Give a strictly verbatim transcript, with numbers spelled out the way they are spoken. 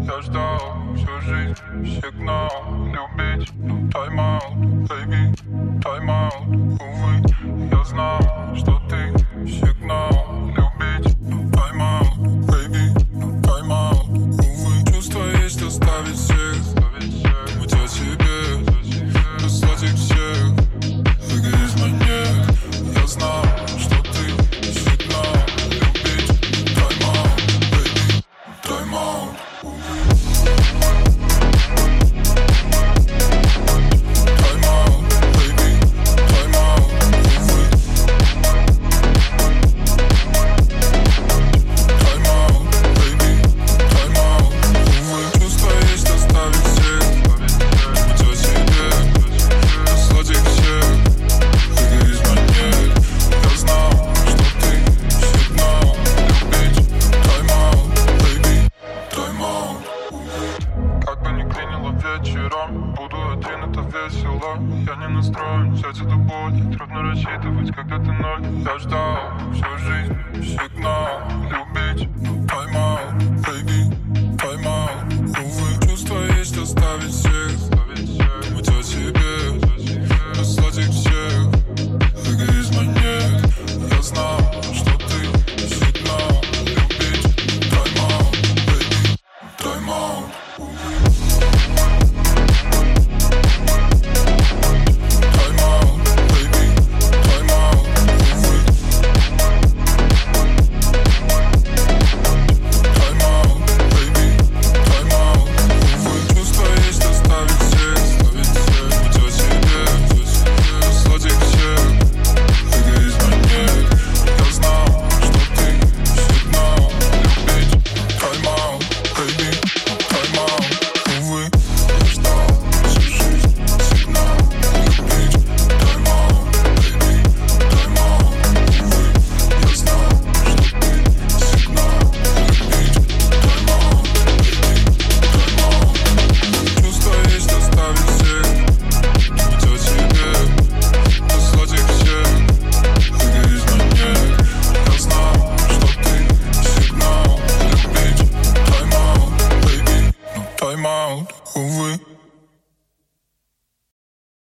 Я ждал всю жизнь сигнал любить. Тайм-аут, baby, тайм-аут, увы. Я знал, что ты сигнал любить. Тайм-аут, baby, тайм-аут, увы. Чувство есть оставить всех, думать о себе, послать всех. Эгоизм нет, я знал, что ты сигнал любить. Тайм-аут, baby, тайм-аут, увы. Вечером буду один, это весело. Я не настроен взять эту боль. Трудно рассчитывать, когда ты ноль. Я ждал всю жизнь сигнал любить. Поймал